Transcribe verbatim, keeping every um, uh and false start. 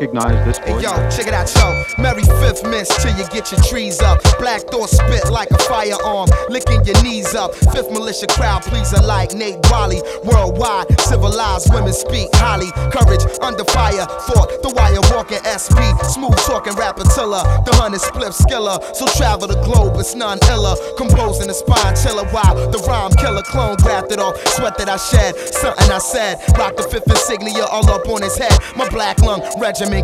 recognize this Hey voice. yo, check it out, yo. Merry fifth miss till you get your trees up. Black thought spit like a firearm, licking your knees up. Fifth militia crowd pleaser like Nate Wally. Worldwide, civilized women speak highly. Courage under fire, fought the wire walking S P. Smooth talking rapper tiller, the hundred split skiller. So travel the globe, it's none iller. Composing the spine chiller while the rhyme killer clone grafted off. Sweat that I shed, something I said. Rock the fifth insignia all up on his head. My black lung regiment